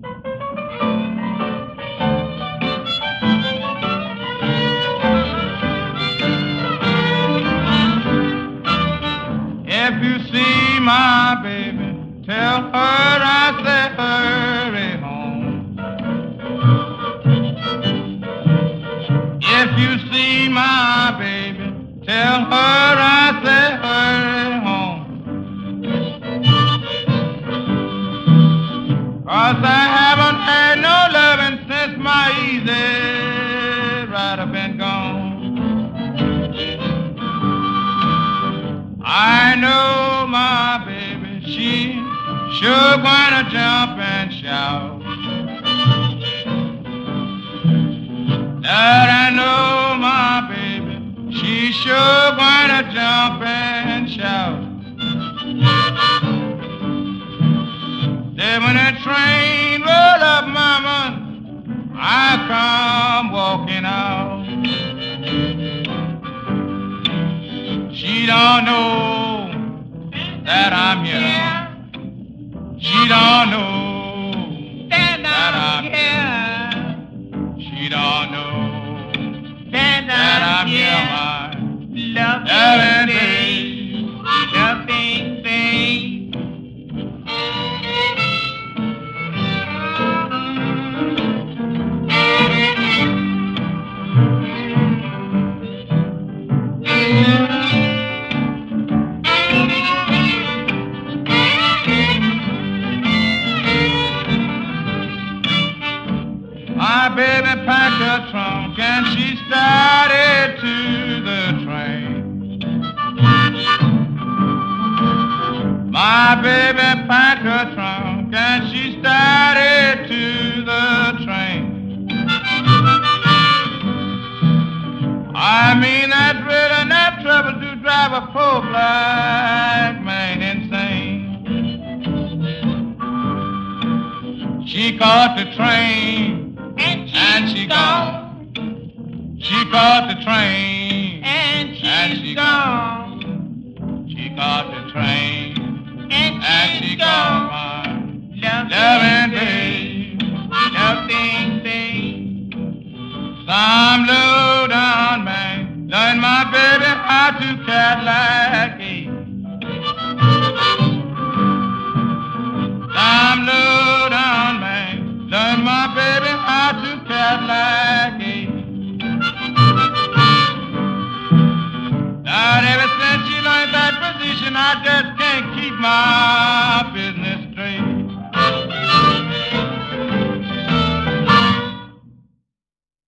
If you see my baby, tell her I say hurry home. If you see my baby, tell her I say hurry home. 'Cause I haven't had no loving since my easy rider been gone. I know my baby, she sure gonna jump and shout. That I know my baby, she sure gonna jump and shout. Then when that train roll up, mama, I come walking out. She don't know that I'm here. She don't know that I'm here. She don't know that I'm here, my loving babe, loving babe. My baby packed her trunk and she started to the train. My baby packed her trunk and she started to the train. I mean that really that trouble to drive a poor black man insane. She caught the train. And she gone. She caught the train. And she gone. She caught the train. And she gone. Loving babe, loving babe. Some low down man learned my baby how to Cadillac. Some low down man learned my baby how to Cadillac. Now ever since she learned that position, I just can't keep my